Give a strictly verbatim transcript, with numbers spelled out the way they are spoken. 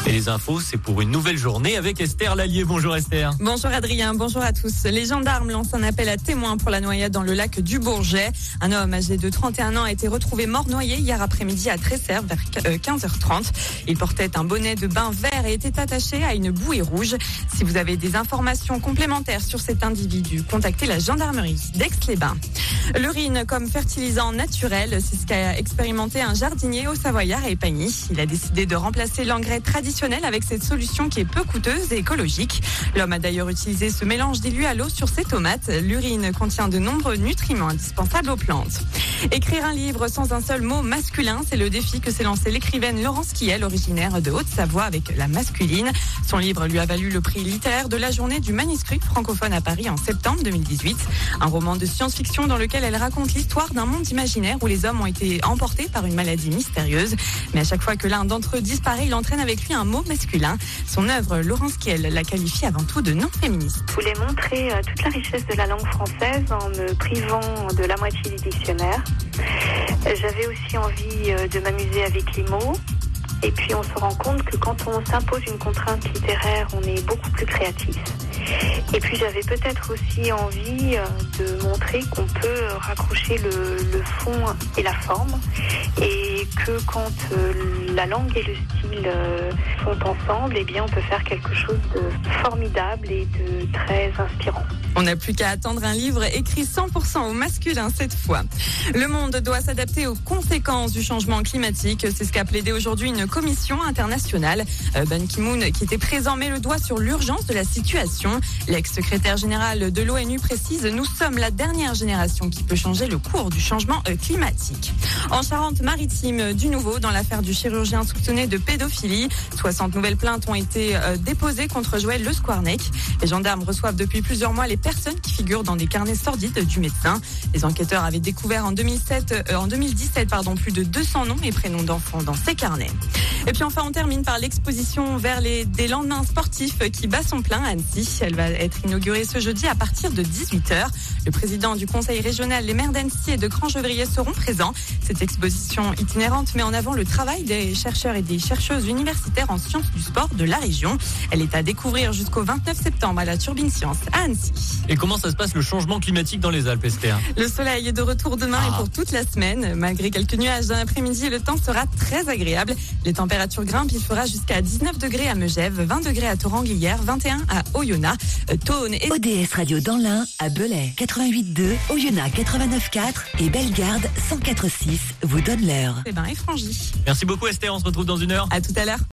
Et les infos, c'est pour une nouvelle journée avec Esther Lallier. Bonjour Esther. Bonjour Adrien, bonjour à tous. Les gendarmes lancent un appel à témoins pour la noyade dans le lac du Bourget. Un homme âgé de trente et un ans a été retrouvé mort noyé hier après-midi à Tresserre vers quinze heures trente. Il portait un bonnet de bain vert et était attaché à une bouée rouge. Si vous avez des informations complémentaires sur cet individu, contactez la gendarmerie d'Aix-les-Bains. L'urine comme fertilisant naturel, c'est ce qu'a expérimenté un jardinier au Savoyard et Pagny. Il a décidé de remplacer l'engrais traditionnel avec cette solution qui est peu coûteuse et écologique. L'homme a d'ailleurs utilisé ce mélange dilué à l'eau sur ses tomates. L'urine contient de nombreux nutriments indispensables aux plantes. Écrire un livre sans un seul mot masculin, c'est le défi que s'est lancé l'écrivaine Laurence Kiel, originaire de Haute-Savoie, avec La Masculine. Son livre lui a valu le prix littéraire de la journée du manuscrit francophone à Paris en septembre deux mille dix-huit. Un roman de science-fiction dans lequel elle raconte l'histoire d'un monde imaginaire où les hommes ont été emportés par une maladie mystérieuse. Mais à chaque fois que l'un d'entre eux disparaît, il entraîne avec lui un mot masculin. Son œuvre, Laurence Kiel, la qualifie avant tout de non féministe. Je voulais montrer euh, toute la richesse de la langue française en me privant de la moitié du dictionnaire. J'avais aussi envie euh, de m'amuser avec les mots. Et puis on se rend compte que quand on s'impose une contrainte littéraire, on est beaucoup plus créatif. Et puis j'avais peut-être aussi envie de montrer qu'on peut raccrocher le, le fond et la forme, et que quand la langue et le style sont ensemble, eh bien on peut faire quelque chose de formidable et de très inspirant. On n'a plus qu'à attendre un livre écrit cent pour cent au masculin cette fois. Le monde doit s'adapter aux conséquences du changement climatique. C'est ce qu'a plaidé aujourd'hui une commission internationale. Ban Ki-moon, qui était présent, met le doigt sur l'urgence de la situation. L'ex-secrétaire général de l'ONU précise: nous sommes la dernière génération qui peut changer le cours du changement climatique. En Charente-Maritime, du nouveau dans l'affaire du chirurgien soupçonné de pédophilie. soixante nouvelles plaintes ont été déposées contre Joël Le Squarnec. Les gendarmes reçoivent depuis plusieurs mois les personnes qui figurent dans des carnets sordides du médecin. Les enquêteurs avaient découvert en deux mille sept, euh, en deux mille dix-sept pardon, plus de deux cents noms et prénoms d'enfants dans ces carnets. Et puis enfin, on termine par l'exposition vers les, des lendemains sportifs qui bat son plein à Annecy. Elle va être inaugurée ce jeudi à partir de dix-huit heures. Le président du conseil régional, les maires d'Annecy et de Crangevrier seront présents. Cette exposition itinérante met en avant le travail des chercheurs et des chercheuses universitaires en sciences du sport de la région. Elle est à découvrir jusqu'au vingt-neuf septembre à la Turbine Science à Annecy. Et comment ça se passe le changement climatique dans les Alpes, Esther? Le soleil est de retour demain ah. et pour toute la semaine. Malgré quelques nuages dans l'après-midi, le temps sera très agréable. Les températures grimpent, il fera jusqu'à dix-neuf degrés à Megève, vingt degrés à Thoranglières, vingt et un à Oyonnax, Tône et... O D S Radio dans l'Ain, à Belay, quatre-vingt-huit deux, Oyonnax quatre-vingt-neuf quatre et Bellegarde cent quatre six vous donne l'heure. Eh ben, et Frangy. Merci beaucoup Esther, on se retrouve dans une heure. À tout à l'heure.